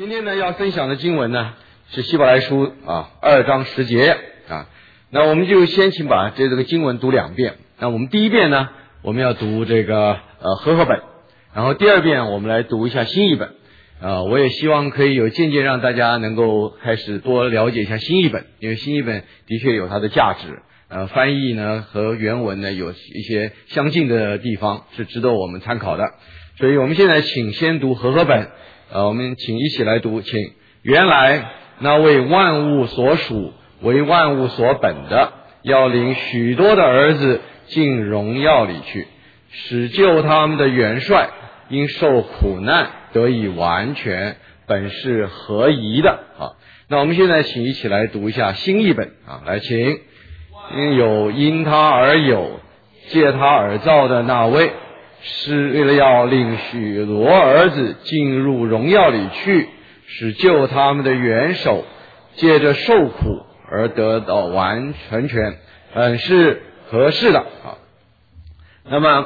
今天呢要分享的经文呢是希伯来书2章10节那我们就先请把这个经文读2遍。那我们第一遍呢，我们要读这个和合本，然后第二遍我们来读一下新译本。我也希望可以有渐渐让大家能够开始多了解一下新译本，因为新译本的确有它的价值。翻译呢和原文呢有一些相近的地方，是值得我们参考的。所以我们现在请先读和合本。我们请一起来读，请。原来那为万物所属，为万物所本的，要领许多的儿子进荣耀里去，使救他们的元帅因受苦难得以完全，本是合宜的。那我们现在请一起来读一下新译本来，请。因他而有，借他而造的那位，是为了要领许多儿子进入荣耀里去，使救他们的元首借着受苦而得到完全，是合适的。那么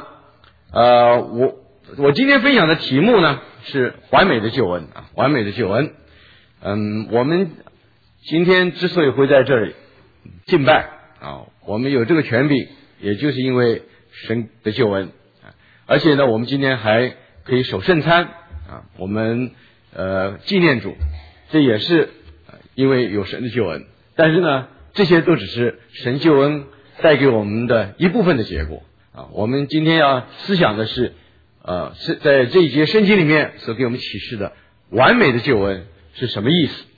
我今天分享的题目呢是完美的救恩完美的救恩。我们今天之所以会在这里敬拜我们有这个权柄，也就是因为神的救恩。而且呢，我们今天还可以守圣餐我们纪念主，这也是因为有神的救恩。但是呢，这些都只是神救恩带给我们的一部分的结果我们今天要思想的是是在这一节圣经里面所给我们启示的完美的救恩是什么意思。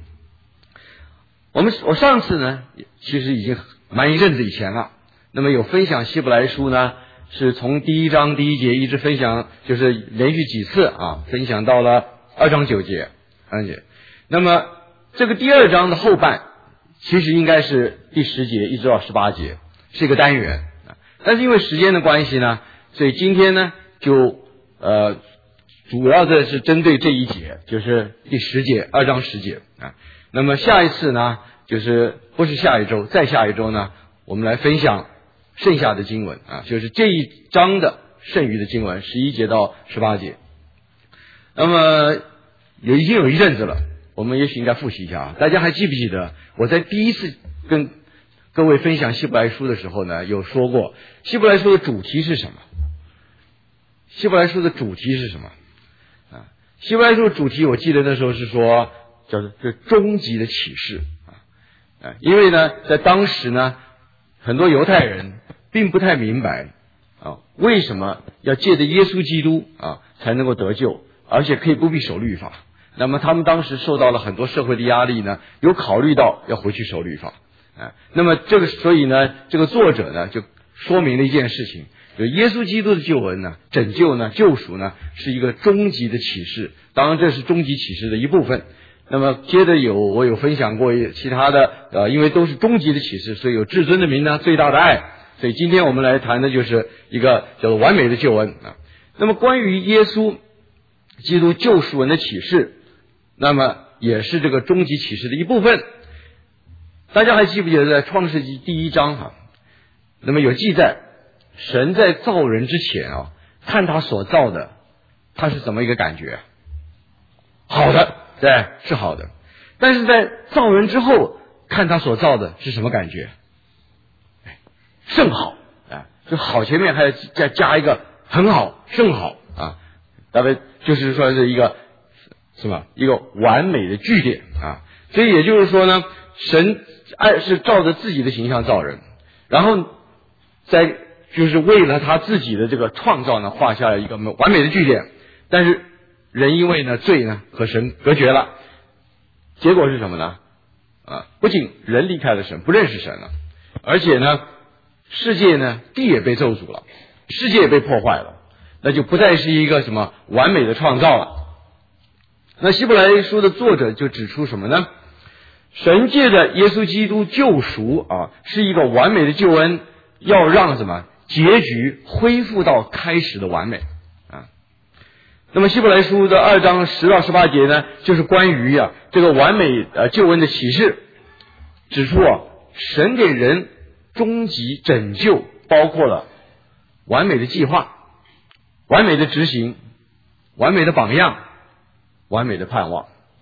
我上次呢其实已经蛮一阵子以前了，那么有分享希伯来书呢，是从第1章第1节一直分享，就是连续几次分享到了2章9节。那么这个第2章的后半其实应该是第10节一直到18节，是一个单元但是因为时间的关系呢，所以今天呢就主要的是针对这一节，就是第10节2章10节那么下一次呢，就是不是下一周，再下一周呢，我们来分享剩下的经文就是这一章的剩余的经文11节到18节。那么已经有一阵子了，我们也许应该复习一下大家还记不记得我在第一次跟各位分享希伯来书的时候呢，有说过希伯来书的主题是什么？希伯来书的主题是什么希伯来书的主题我记得那时候是说叫做终极的启示因为呢在当时呢很多犹太人并不太明白为什么要借着耶稣基督才能够得救，而且可以不必守律法。那么他们当时受到了很多社会的压力呢，有考虑到要回去守律法那么所以呢这个作者呢就说明了一件事情，就耶稣基督的救恩呢，拯救呢，救赎呢是一个终极的启示，当然这是终极启示的一部分。那么接着我有分享过其他的因为都是终极的启示，所以有至尊的名呢，最大的爱。所以今天我们来谈的就是一个叫做完美的救恩那么关于耶稣基督救赎恩的启示，那么也是这个终极启示的一部分。大家还记不记得在创世纪第1章那么有记载，神在造人之前看他所造的，他是怎么一个感觉？好的，对，是好的。但是在造人之后看他所造的是什么感觉？甚好就好前面还要再加一个很好甚好大概就是说是一个什么一个完美的句点所以也就是说呢，神是照着自己的形象造人，然后在就是为了他自己的这个创造呢画下了一个完美的句点。但是人因为呢罪呢和神隔绝了，结果是什么呢不仅人离开了神，不认识神了，而且呢世界呢地也被咒诅了，世界也被破坏了，那就不再是一个什么完美的创造了。那希伯来书的作者就指出什么呢？神借着耶稣基督救赎是一个完美的救恩，要让什么结局恢复到开始的完美那么希伯来书的2章10到18节呢，就是关于这个完美救恩的启示，指出神给人终极拯救包括了完美的计划、完美的执行、完美的榜样、完美的盼望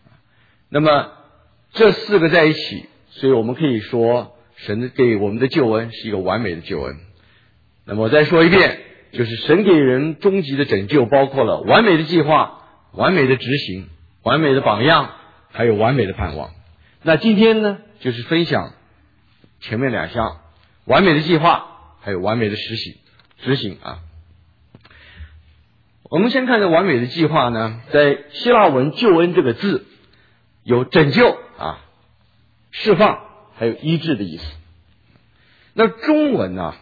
那么这4个在一起，所以我们可以说神给我们的救恩是一个完美的救恩。那么我再说一遍，就是神给人终极的拯救包括了完美的计划、完美的执行、完美的榜样，还有完美的盼望。那今天呢，就是分享前面2项，完美的计划还有完美的执行啊。我们先看这完美的计划呢，在希腊文救恩这个字有拯救啊、释放还有医治的意思。那中文呢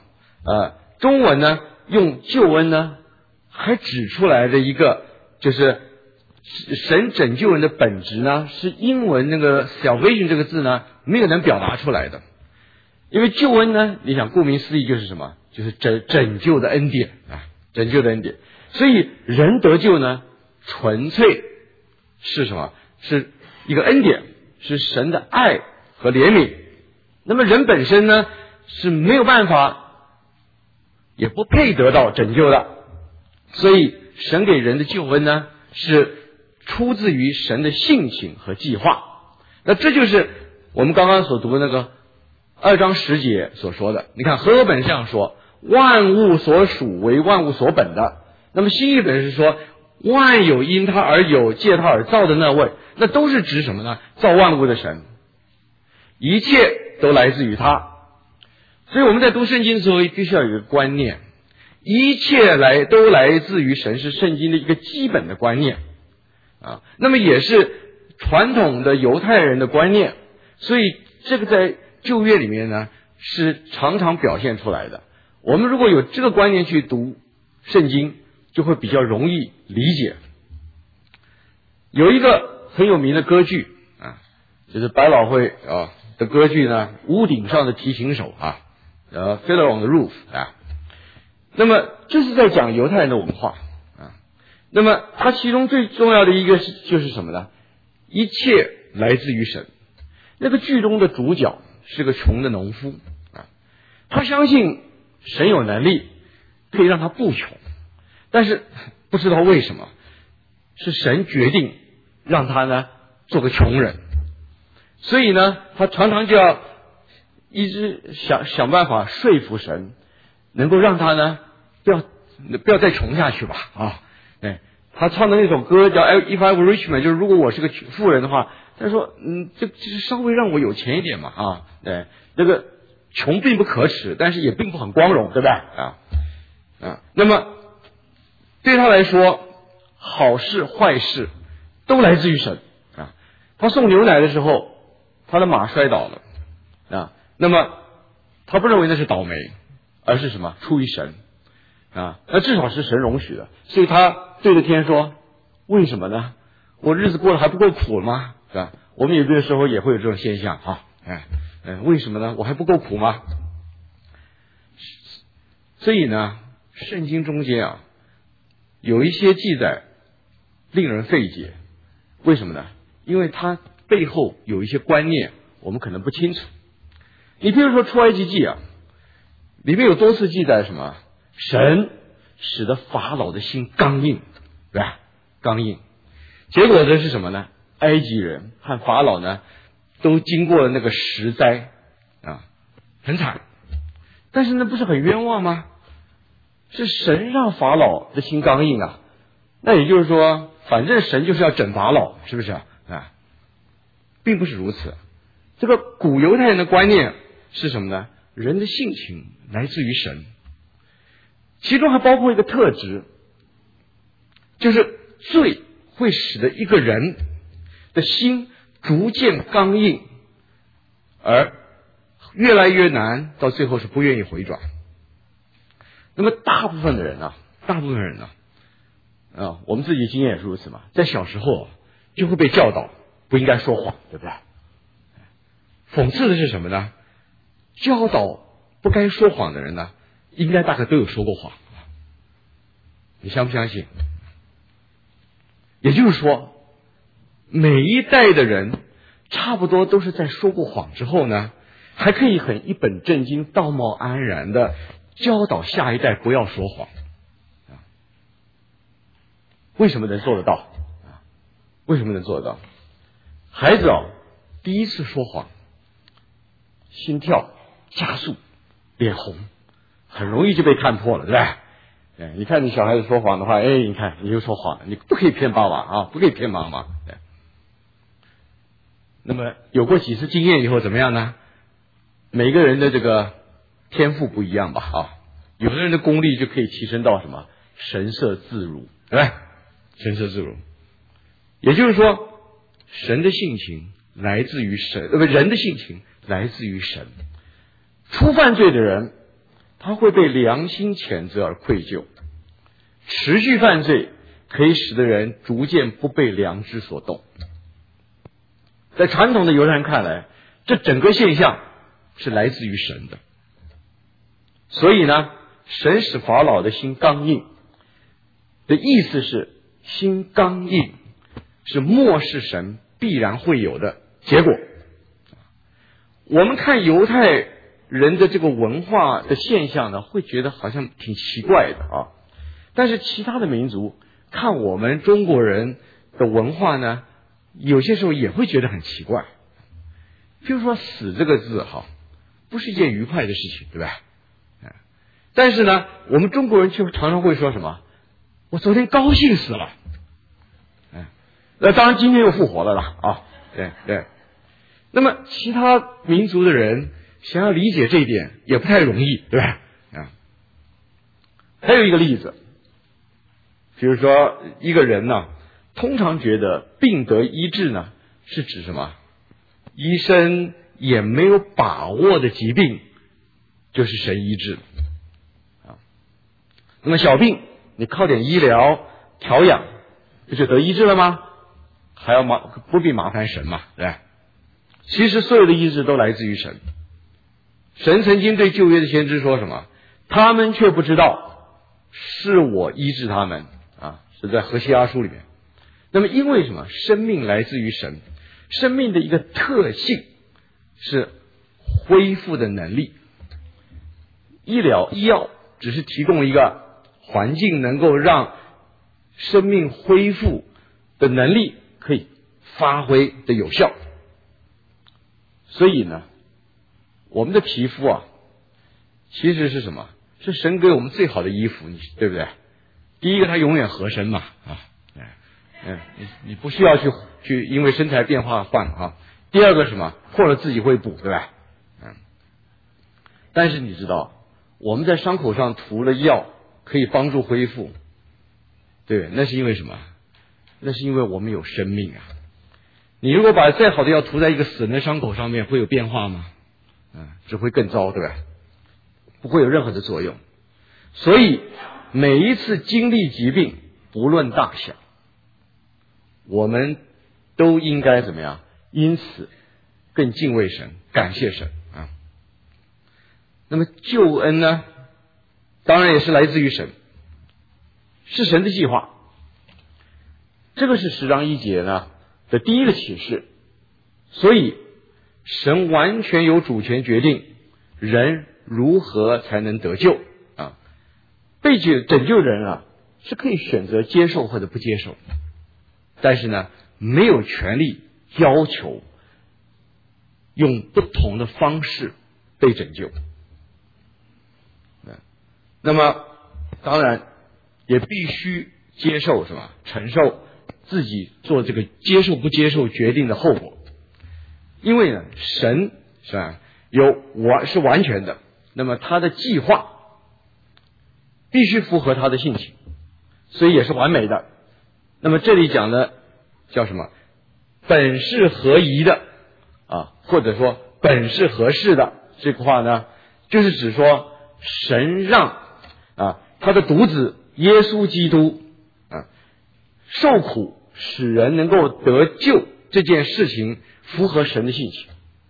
用救恩呢还指出来的一个就是神拯救人的本质呢，是英文那个 salvation 这个字呢没有能表达出来的。因为救恩呢，你想顾名思义就是什么？就是拯救的恩典啊，拯救的恩典。所以人得救呢，纯粹是什么？是一个恩典，是神的爱和怜悯。那么人本身呢是没有办法，也不配得到拯救的。所以神给人的救恩呢，是出自于神的性情和计划。那这就是我们刚刚所读的那个2章10节所说的。你看和合本这样说，万物所属为万物所本的。那么新译本是说万有因他而有，借他而造的那位。那都是指什么呢？造万物的神，一切都来自于他。所以我们在读圣经的时候必须要有一个观念，一切都来自于神，是圣经的一个基本的观念啊。那么也是传统的犹太人的观念，所以这个在旧约里面呢是常常表现出来的。我们如果有这个观念去读圣经，就会比较容易理解。有一个很有名的歌剧啊，就是百老汇的歌剧呢，屋顶上的提琴手啊，Fiddler on the Roof 啊。那么就是在讲犹太人的文化啊。那么它其中最重要的一个就是什么呢？一切来自于神。那个剧中的主角是个穷的农夫啊，他相信神有能力可以让他不穷，但是不知道为什么是神决定让他呢做个穷人，所以呢他常常就要一直想办法说服神，能够让他呢不要再穷下去吧啊！他唱的那首歌叫 If I Were Rich Man， 就是如果我是个富人的话，他说就是稍微让我有钱一点嘛啊！对，这个穷并不可耻，但是也并不很光荣，对不对啊？那么对他来说，好事坏事都来自于神啊。他送牛奶的时候，他的马摔倒了啊，那么他不认为那是倒霉，而是什么？出于神啊，那至少是神容许的。所以他对着天说：“为什么呢？我日子过得还不够苦吗？”是吧？我们有的时候也会有这种现象啊，为什么呢？我还不够苦吗？所以呢，圣经中间啊，有一些记载令人费解。为什么呢？因为它背后有一些观念我们可能不清楚。你比如说出埃及记啊，里面有多次记载什么？神使得法老的心刚硬，对吧？刚硬。结果这是什么呢？埃及人和法老呢都经过了那个10灾啊，很惨。但是那不是很冤枉吗？是神让法老的心刚硬啊。那也就是说，反正神就是要整法老，是不是啊？并不是如此。这个古犹太人的观念是什么呢？人的性情来自于神，其中还包括一个特质，就是罪会使得一个人的心逐渐刚硬，而越来越难，到最后是不愿意回转。那么大部分人呢，我们自己经验也是如此嘛，在小时候就会被教导不应该说谎，对不对？讽刺的是什么呢？教导不该说谎的人呢，应该大概都有说过谎。你相不相信？也就是说，每一代的人差不多都是在说过谎之后呢，还可以很一本正经、道貌岸然的教导下一代不要说谎。为什么能做得到？为什么能做得到？ 孩子第一次说谎，心跳加速，脸红，很容易就被看破了，对吧？你看你小孩子说谎的话，你看你又说谎了，你不可以骗爸爸啊，不可以骗妈妈。那么有过几次经验以后怎么样呢？每个人的这个天赋不一样吧啊，有的人的功力就可以提升到什么神色自如，对吧？神色自如，也就是说，神的性情来自于神，人的性情来自于神。初犯罪的人，他会被良心谴责而愧疚；持续犯罪可以使得人逐渐不被良知所动。在传统的犹太人看来，这整个现象是来自于神的。所以呢，神使法老的心刚硬的意思是，心刚硬是漠视神必然会有的结果。我们看犹太人的这个文化的现象呢，会觉得好像挺奇怪的啊。但是其他的民族看我们中国人的文化呢，有些时候也会觉得很奇怪。譬如说死这个字不是一件愉快的事情，对吧？但是呢，我们中国人却常常会说什么，我昨天高兴死了。那当然今天又复活了啦啊，对。那么其他民族的人想要理解这一点也不太容易，对吧？还有一个例子，比如说一个人呢，通常觉得病得医治呢，是指什么？医生也没有把握的疾病，就是神医治啊。那么小病，你靠点医疗调养，不就得医治了吗？还要不必麻烦神嘛，对吧？其实所有的医治都来自于神。神曾经对旧约的先知说什么？他们却不知道是我医治他们啊，是在何西阿书里面。那么因为什么？生命来自于神，生命的一个特性是恢复的能力。医药只是提供一个环境，能够让生命恢复的能力可以发挥的有效。所以呢，我们的皮肤其实是什么？是神给我们最好的衣服，对不对？第一个，它永远合身嘛你不需要去因为身材变化换第二个什么？破了自己会补，对吧？但是你知道，我们在伤口上涂了药，可以帮助恢复，对，那是因为什么？那是因为我们有生命啊。你如果把再好的药涂在一个死人的伤口上面，会有变化吗？只会更糟，对吧？不会有任何的作用。所以每一次经历疾病，不论大小，我们都应该怎么样？因此更敬畏神，感谢神啊。那么救恩呢，当然也是来自于神，是神的计划。这个是10章1节呢的第一个启示。所以神完全有主权决定人如何才能得救啊。被拯救人是可以选择接受或者不接受，但是呢，没有权利要求用不同的方式被拯救。那么当然也必须接受什么？承受自己做这个接受不接受决定的后果。因为呢，神是吧，是完全的，那么他的计划必须符合他的性情，所以也是完美的。那么这里讲的叫什么？本是合宜的或者说本是合适的，这个话呢，就是指说神让他的独子耶稣基督受苦使人能够得救这件事情符合神的性情。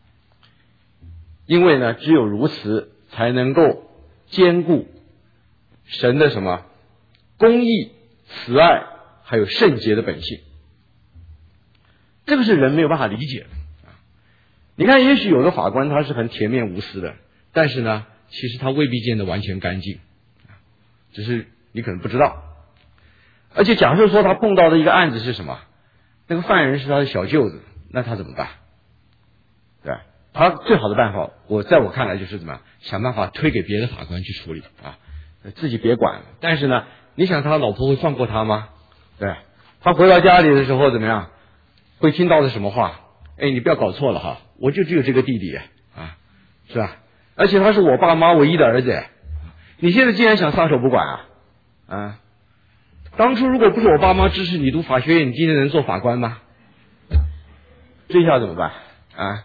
因为呢，只有如此才能够兼顾神的什么公义、慈爱还有圣洁的本性。这个是人没有办法理解的。你看，也许有的法官他是很铁面无私的，但是呢，其实他未必见得完全干净，只是你可能不知道。而且假设说他碰到的一个案子是什么？那个犯人是他的小舅子， 那他怎么办？对吧？他最好的办法，在我看来就是怎么样，想办法推给别的法官去处理啊，自己别管了。但是呢，你想他老婆会放过他吗？对，他回到家里的时候怎么样？会听到的什么话？哎，你不要搞错了哈，我就只有这个弟弟啊，是吧？而且他是我爸妈唯一的儿子，你现在竟然想撒手不管啊？当初如果不是我爸妈支持你读法学院，你今天能做法官吗？这下怎么办啊？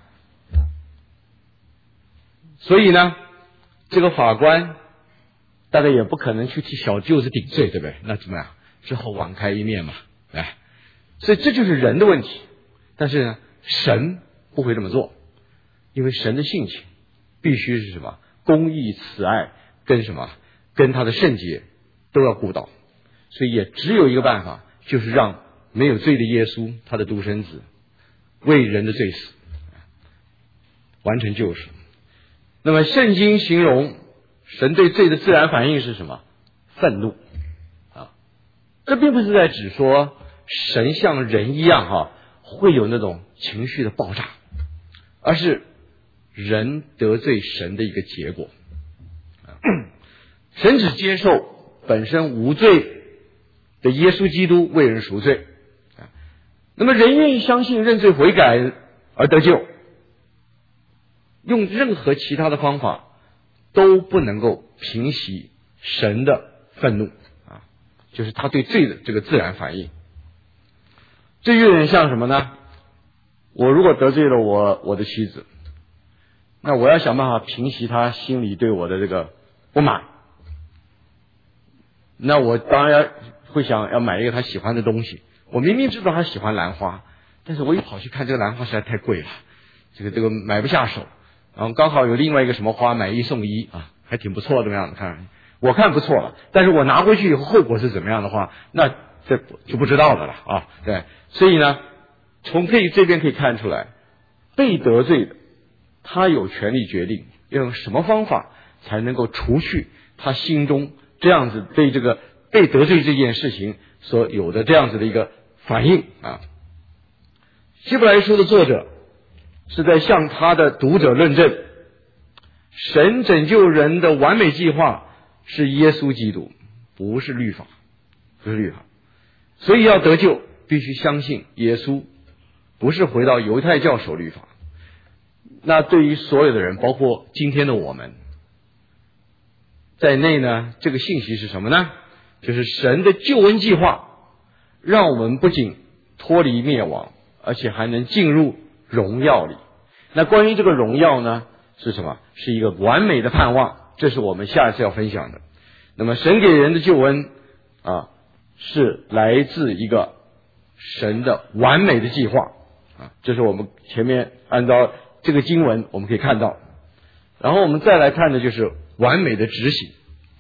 所以呢，这个法官大概也不可能去替小舅子顶罪，对不对？那怎么样？只好网开一面嘛，哎，所以这就是人的问题。但是呢，神不会这么做，因为神的性情必须是什么？公义、慈爱跟什么？跟他的圣洁都要顾到。所以也只有一个办法，就是让没有罪的耶稣，他的独生子，为人的罪死，完成救赎。那么圣经形容神对罪的自然反应是什么？愤怒啊！这并不是在指说神像人一样会有那种情绪的爆炸，而是人得罪神的一个结果。神只接受本身无罪的耶稣基督为人赎罪，那么人愿意相信认罪悔改而得救，用任何其他的方法都不能够平息神的愤怒啊，就是他对罪的这个自然反应。这有点像什么呢？我如果得罪了我的妻子，那我要想办法平息他心里对我的这个不满，那我当然会想要买一个他喜欢的东西。我明明知道他喜欢兰花，但是我一跑去看这个兰花实在太贵了，这个买不下手。然后刚好有另外一个什么花买一送一啊，还挺不错的样子，看我看不错了，但是我拿回去以后后果是怎么样的话，那这就不知道的了啊。对，所以呢，从这边可以看出来，被得罪的他有权利决定要用什么方法才能够除去他心中这样子对这个被得罪这件事情所有的这样子的一个反应啊。希伯来书的作者是在向他的读者论证，神拯救人的完美计划是耶稣基督，不是律法，不是律法。所以要得救，必须相信耶稣，不是回到犹太教守律法。那对于所有的人，包括今天的我们在内呢，这个信息是什么呢？就是神的救恩计划，让我们不仅脱离灭亡，而且还能进入荣耀里。那关于这个荣耀呢，是什么？是一个完美的盼望，这是我们下一次要分享的。那么神给人的救恩啊，是来自一个神的完美的计划啊，这是我们前面按照这个经文我们可以看到。然后我们再来看的就是完美的执行。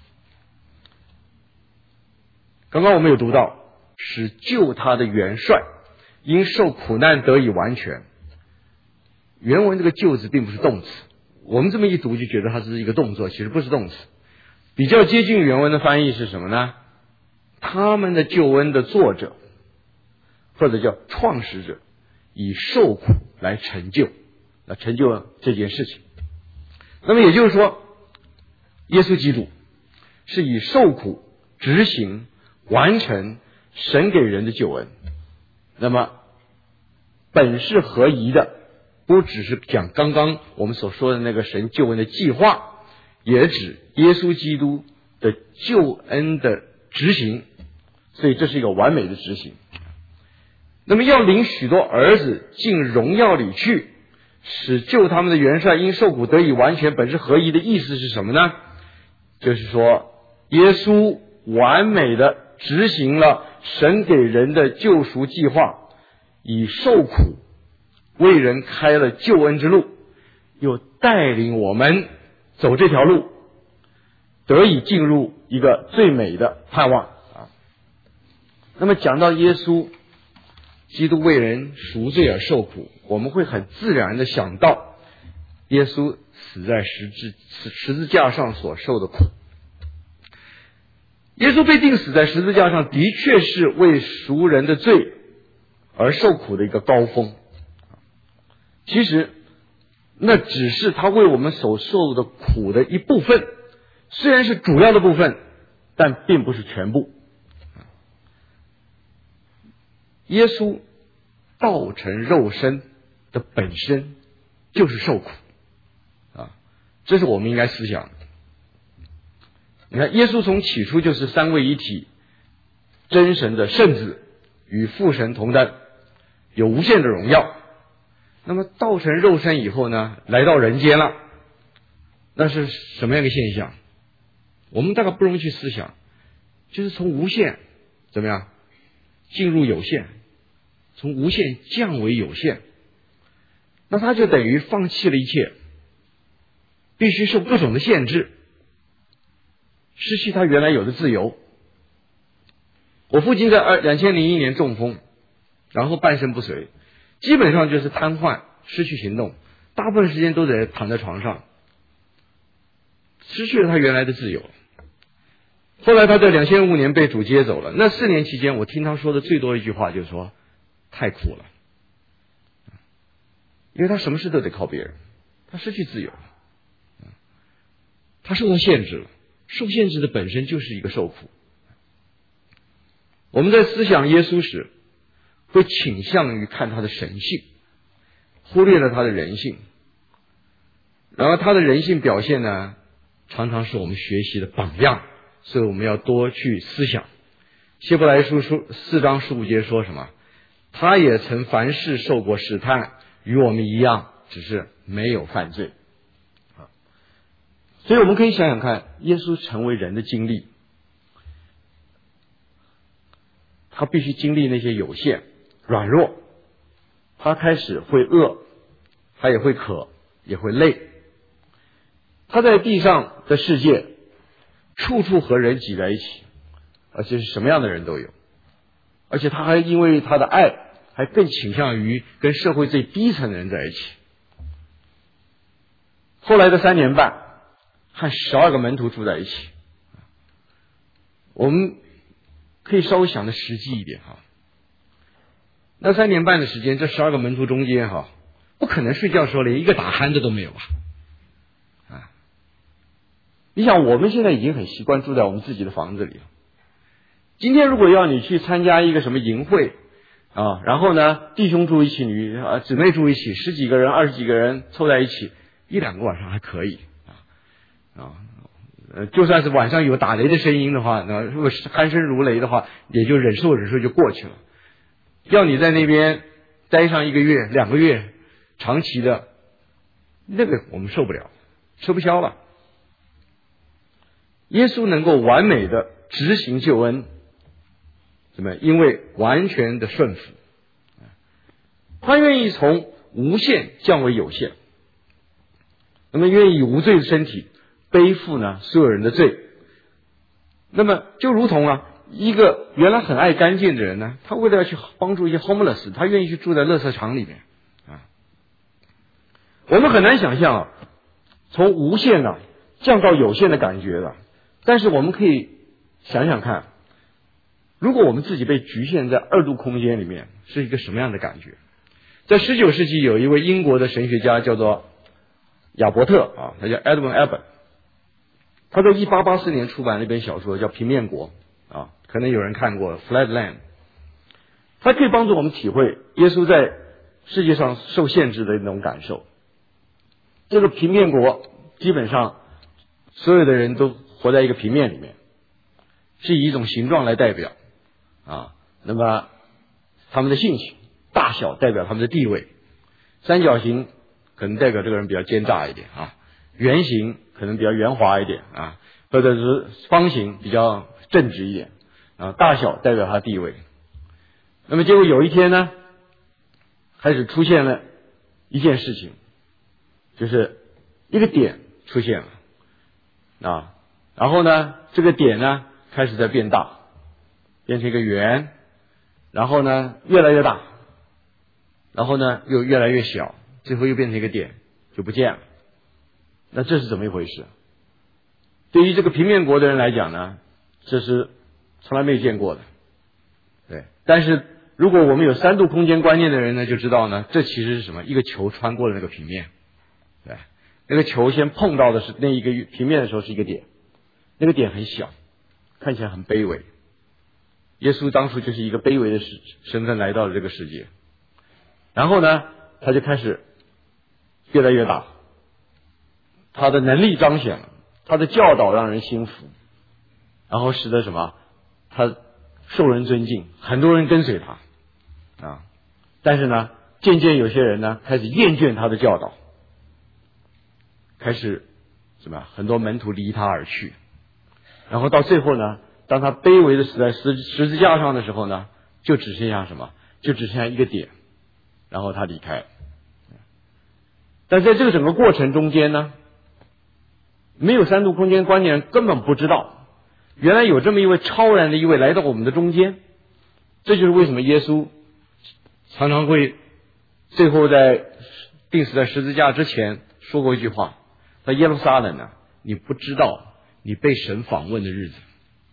刚刚我们有读到，使救他的元帅因受苦难得以完全。原文这个救字并不是动词，我们这么一读就觉得它是一个动作，其实不是动词。比较接近原文的翻译是什么呢？他们的救恩的作者或者叫创始者以受苦来成就这件事情。那么也就是说，耶稣基督是以受苦执行完成神给人的救恩。那么本是合宜的，不只是讲刚刚我们所说的那个神救恩的计划，也指耶稣基督的救恩的执行。所以这是一个完美的执行。那么要领许多儿子进荣耀里去，使救他们的元帅因受苦得以完全，本是合宜的意思是什么呢？就是说耶稣完美的执行了神给人的救赎计划，以受苦为人开了救恩之路，又带领我们走这条路，得以进入一个最美的盼望啊。那么讲到耶稣基督为人赎罪而受苦，我们会很自然的想到耶稣死在十字架上所受的苦。耶稣被钉死在十字架上，的确是为赎人的罪而受苦的一个高峰。 其实那只是他为我们所受的苦的一部分，虽然是主要的部分，但并不是全部。耶稣道成肉身的本身就是受苦啊，这是我们应该思想的。你看，耶稣从起初就是三位一体真神的圣子，与父神同担，有无限的荣耀。那么道成肉身以后呢，来到人间了，那是什么样一个现象？我们大概不容易去思想，就是从无限怎么样进入有限，从无限降为有限，那他就等于放弃了一切，必须受各种的限制，失去他原来有的自由。我父亲在2001年中风，然后半身不遂，基本上就是瘫痪，失去行动，大部分时间都得躺在床上，失去了他原来的自由。后来他在2005年被主接走了，那4年期间，我听他说的最多一句话就是说，太苦了，因为他什么事都得靠别人，他失去自由了，他受到限制了，受限制的本身就是一个受苦。我们在思想耶稣时，会倾向于看他的神性，忽略了他的人性，然后他的人性表现呢，常常是我们学习的榜样，所以我们要多去思想。希伯来书4章15节说什么？他也曾凡事受过试探，与我们一样，只是没有犯罪。所以我们可以想想看，耶稣成为人的经历，他必须经历那些有限、软弱，他开始会饿，他也会渴，也会累。他在地上的世界，处处和人挤在一起，而且是什么样的人都有。而且他还因为他的爱，还更倾向于跟社会最低层的人在一起。后来的3年半，和12个门徒住在一起。我们可以稍微想的实际一点哈。那3年半的时间，这12个门徒中间哈，不可能睡觉的时候连一个打鼾的都没有吧？啊，你想我们现在已经很习惯住在我们自己的房子里了。今天如果要你去参加一个什么营会啊，然后呢，弟兄住一起，姊妹住一起，10几个人、20几个人凑在一起，1-2个晚上还可以就算是晚上有打雷的声音的话，那如果是鼾声如雷的话，也就忍受就过去了。要你在那边待上1个月、2个月，长期的，那个我们受不了，吃不消了。耶稣能够完美的执行救恩，怎么？因为完全的顺服，他愿意从无限降为有限，那么愿意以无罪的身体背负呢所有人的罪。那么就如同一个原来很爱干净的人呢，他为了要去帮助一些 homeless， 他愿意去住在垃圾场里面我们很难想象从无限降到有限的感觉了。但是我们可以想想看，如果我们自己被局限在2度空间里面，是一个什么样的感觉？在19世纪有一位英国的神学家叫做亚伯特他叫 Edwin Abbott， 他在1884年出版了一本小说叫《平面国》可能有人看过 Flatland。 他可以帮助我们体会耶稣在世界上受限制的那种感受。这个平面国基本上所有的人都活在一个平面里面，是以一种形状来代表那么他们的性情，大小代表他们的地位，三角形可能代表这个人比较奸诈一点圆形可能比较圆滑一点或者是方形比较正直一点大小代表他的地位。那么结果有一天呢，开始出现了一件事情，就是一个点出现了然后呢，这个点呢开始在变大，变成一个圆，然后呢越来越大，然后呢又越来越小，最后又变成一个点就不见了。那这是怎么一回事？对于这个平面国的人来讲呢，这是从来没见过的。对，但是如如果我们有3度空间观念的人呢，就知道呢，这其实是什么？一个球穿过了那个平面，对，那个球先碰到的是那一个平面的时候是一个点，那个点很小，看起来很卑微。耶稣当初就是一个卑微的身份来到了这个世界，然后呢，他就开始越来越大，他的能力彰显了，他的教导让人心服，然后使得什么？他受人尊敬，很多人跟随他啊。但是呢，渐渐有些人呢开始厌倦他的教导，开始什么？很多门徒离他而去，然后到最后呢，当他卑微的死在十字架上的时候呢，就只剩下什么？就只剩下一个点，然后他离开了。但在这个整个过程中间呢，没有3度空间观念根本不知道，原来有这么一位超然的一位来到我们的中间。这就是为什么耶稣常常会最后在钉死在十字架之前说过一句话：在耶路撒冷呢，你不知道你被神访问的日子。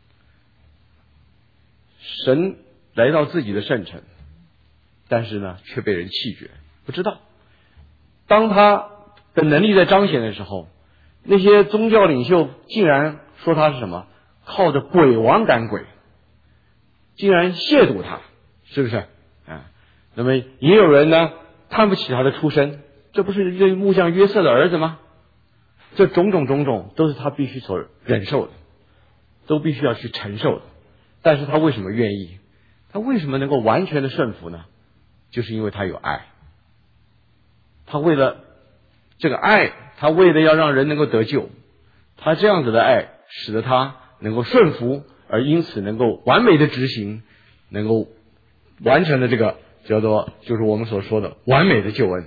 神来到自己的圣城，但是呢却被人弃绝，不知道。当他的能力在彰显的时候，那些宗教领袖竟然说他是什么？靠着鬼王赶鬼，竟然亵渎他，是不是啊？那么也有人呢看不起他的出身，这不是一个木匠约瑟的儿子吗？这种种都是他必须所忍受的，都必须要去承受的。但是他为什么愿意？他为什么能够完全的顺服呢？就是因为他有爱。他为了这个爱，他为了要让人能够得救，他这样子的爱使得他能够顺服，而因此能够完美的执行，能够完成了这个叫做就是我们所说的完美的救恩。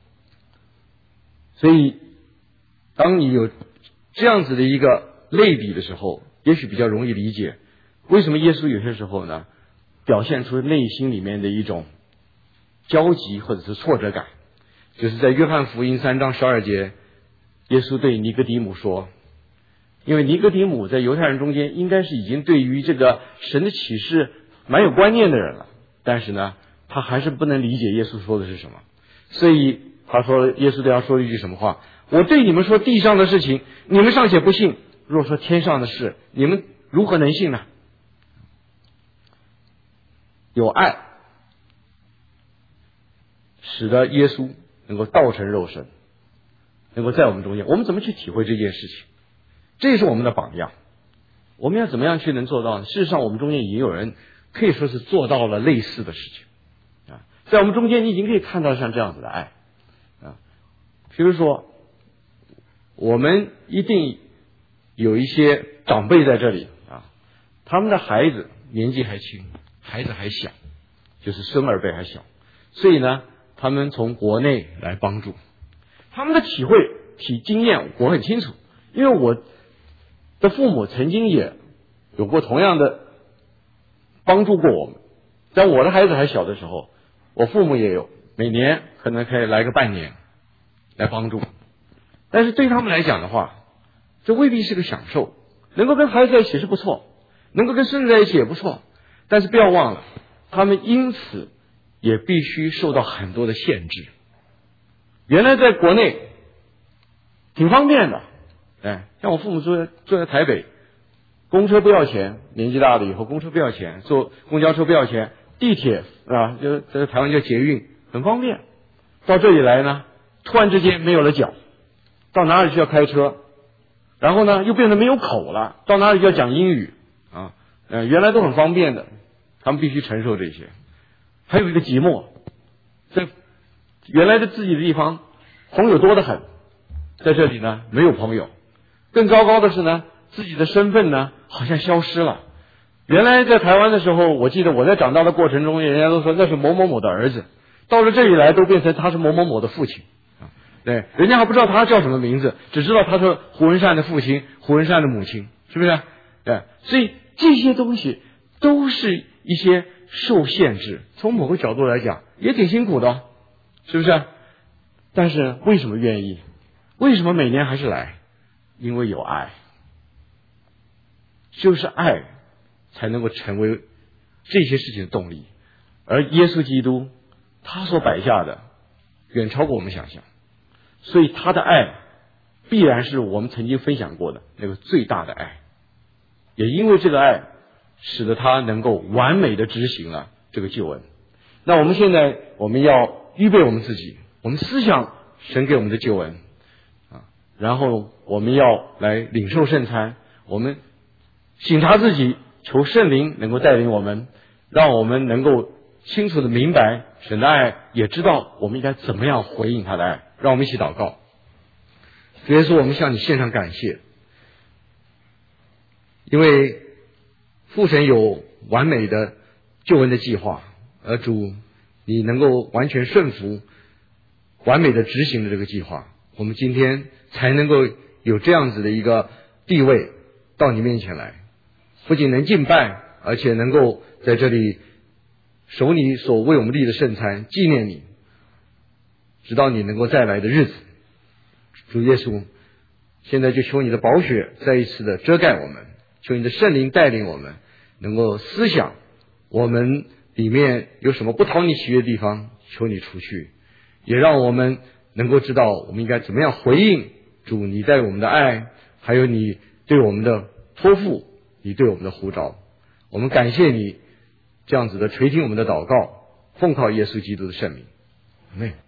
所以当你有这样子的一个类比的时候，也许比较容易理解为什么耶稣有些时候呢表现出内心里面的一种焦急或者是挫折感。就是在约翰福音3章12节，耶稣对尼哥底母说，因为尼哥底母在犹太人中间应该是已经对于这个神的启示蛮有观念的人了，但是呢他还是不能理解耶稣说的是什么。所以他说，耶稣对他说了一句什么话？我对你们说地上的事情你们尚且不信，若说天上的事你们如何能信呢？有爱使得耶稣能够道成肉身，能够在我们中间。我们怎么去体会这件事情？这也是我们的榜样。我们要怎么样去能做到呢？事实上我们中间也有人可以说是做到了类似的事情啊，在我们中间你已经可以看到像这样子的爱啊。比如说我们一定有一些长辈在这里啊，他们的孩子年纪还轻，孩子还小，就是孙儿辈还小，所以呢他们从国内来帮助，他们的经验我很清楚，因为我的父母曾经也有过同样的帮助过我们。在我的孩子还小的时候，我父母也有每年可能可以来个半年来帮助，但是对他们来讲的话，这未必是个享受。能够跟孩子在一起是不错，能够跟孙子在一起也不错，但是不要忘了，他们因此也必须受到很多的限制。原来在国内挺方便的，像我父母住在台北，公车不要钱，年纪大了以后公车不要钱，坐公交车不要钱，地铁啊，就在台湾叫捷运，很方便。到这里来呢，突然之间没有了脚，到哪里需要开车，然后呢又变得没有口了，到哪里就要讲英语啊，原来都很方便的，他们必须承受这些。还有一个寂寞，在原来的自己的地方朋友多得很，在这里呢没有朋友。更糟糕的是呢，自己的身份呢好像消失了。原来在台湾的时候，我记得我在长大的过程中，人家都说那是某某某的儿子，到了这里来都变成他是某某某的父亲啊。对，人家还不知道他叫什么名字，只知道他是胡文善的父亲，胡文善的母亲，是不是？对，所以这些东西都是一些受限制，从某个角度来讲也挺辛苦的，是不是？但是为什么愿意？为什么每年还是来？因为有爱，就是爱才能够成为这些事情的动力。 而耶稣基督他所摆下的远超过我们想象，所以他的爱必然是我们曾经分享过的那个最大的爱，也因为这个爱使得他能够完美的执行了这个救恩。那我们现在我们要预备我们自己，我们思想神给我们的救恩然后我们要来领受圣餐，我们省察自己，求圣灵能够带领我们，让我们能够清楚的明白神的爱，也知道我们应该怎么样回应他的爱。让我们一起祷告。主耶稣，我们向你献上感谢，因为父神有完美的救恩的计划，而主你能够完全顺服完美的执行的这个计划，我们今天才能够有这样子的一个地位到你面前来，不仅能敬拜，而且能够在这里守你所为我们立的圣餐，纪念你，直到你能够再来的日子。主耶稣，现在就求你的宝血再一次的遮盖我们，求你的圣灵带领我们，能够思想我们里面有什么不讨你喜悦的地方，求你除去，也让我们能够知道我们应该怎么样回应主你对我们的爱，还有你对我们的托付，你对我们的呼召。我们感谢你这样子的垂听我们的祷告，奉靠耶稣基督的圣名，阿们。